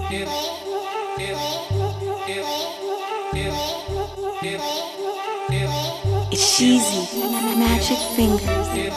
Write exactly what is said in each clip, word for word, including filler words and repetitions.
It's Sheezy, Magic Fingers.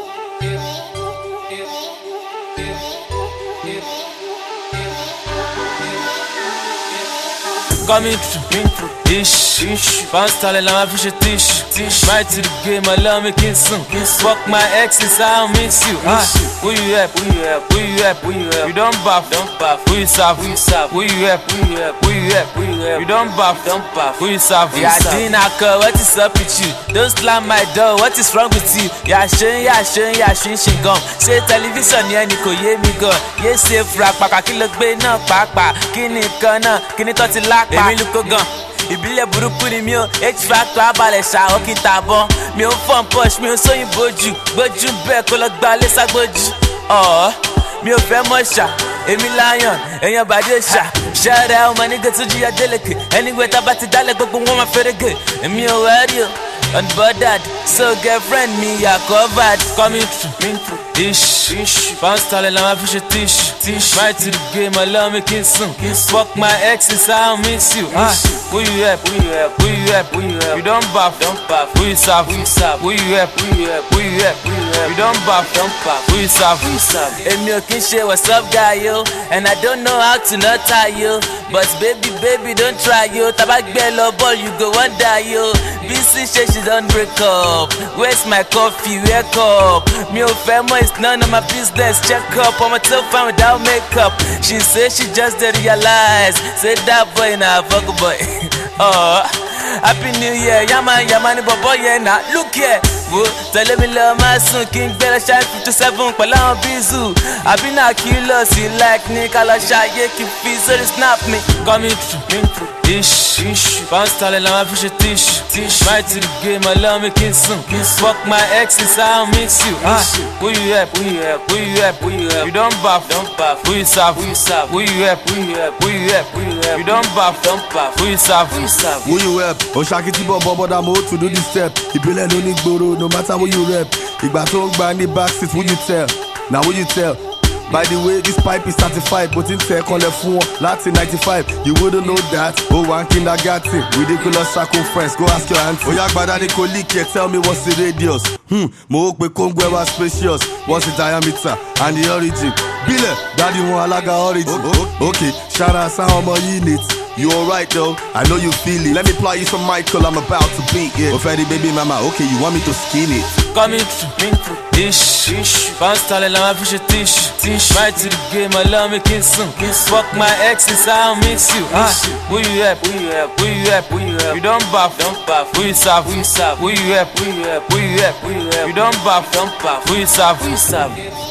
Coming through, ish, ish. Bounce style, I'm a fish, tish, tish. Right to the game, I love me kissing. Fuck my exes, I miss you. Ah, who you help? Who you help? Who you help? Who you help? You don't buff, don't buff. Who you serve? Who you serve? Who you help? Who you help? Who you help? Who you help? You don't buff, don't buff. Who you serve? Yeah, dinner call. What is up with you? Don't slam my door. What is wrong with you? Yeah, shin, yeah, shin, yeah, shin, shin, gum. Say television, yeah, Nico, yeah, me go. Yeah, say frag, paka, kilo, gbe, no, paka, kini, kana, kini, toti, lak. Èmi lukó gan, ìbílẹ̀ burúkú ni mi ò X-Factor abalẹ̀ ṣàwọ́ kí n tàbọ̀. Mi ò fọ́n push, mi ò sóyìnbó jù. Gbójú bẹ́ẹ̀ kó lọ gba lé ságbójú. Ọ̀ọ́ mi ò fẹ́ mọ̀ ṣá, èmi lion, èèyàn bàdé ṣá. Ṣẹ́rẹ́ ọmọ nígbà tó jíya délèké. Anyway tá bá ti dálẹ̀ gbogbo wọn máa fẹ́rẹ́gẹ̀. Èmi ò wẹ́rí o, unbothered. So girlfriend mi yà covered. Coming through, ish, ish. Bounce style, I'm a fish, tish, tish. Right to the game, I love me kissing. Fuck my exes, I miss you. Ah, who you help? Who you help? Who you help? Who you help? You don't buff, don't buff. Who you serve? Who you serve? Who you help? Who you help? Who you help? Who you help? You don't buff, don't buff. Who you serve? Who you serve? Èmi ò kí n ṣe what's up guy yo, and I don't know how to not tie you. But baby, baby, don't try yo. Tabak bello ball, you go wonder yo. B C say she don't break up. Where's my coffee? Wake up. Me ò fẹ́ mọ̀, it's none of my business. Check up, I'm a tough fan without makeup. She say she just didn't realize. Say that boy na fuck boy. Oh, happy New Year, yaman yaman bobo yeah na. Look here, wo tell me love my son King Bella Shy fifty-seven pẹ̀lú àwọn bizu. Àbí na kilo si like ni kala shy keep fizz snap me. Coming through, ish, ish. Bounce style, I'm a fish, tish, tish. Right to the game, I love me kissing. Fuck my exes, I miss you. Ah, who you help? Who you help? Who you help? Who you help? You don't buff, don't buff. Who you serve? Who you serve? Who you help? Who you help? Who you help? Who you help? You don't buff, don't buff. Who you serve? Who you serve? Who you help? Oshakiti bobo but I'm old to do this step. Ìbílẹ̀ ló ní gbòòrò, no matter who you rep. Ìgbà tó ń gbà ní backseat, who you tell? Now who you tell? By the way, this pipe is certified, but in tech on the phone, Latin ninety-five. You wouldn't know that. Oh, one kindergarten, ridiculous circumference. Go ask your auntie. Oh, yeah, but I didn't tell me what's the radius. Hmm, mo hope we Congo was spacious. What's the diameter and the origin? Bile, daddy won alaga origin. Oh, oh, okay, shout out some more units. You alright though? I know you feel it. Let me play you some Michael, I'm about to beat it. Oh, Freddy, baby mama, okay, you want me to skin it? Coming through, ish, ish. Bounce style, I'm a fish, tish, tish. Right to the game, I love me kissing. Fuck my exes, I miss you. Ah, who you help? Who you help? Who you help? Who you help? You don't buff, don't buff. Who you serve? Who you serve? Who you help? Who you help? Who you help? Who you help? You don't buff, don't buff. Who you serve? Who you serve?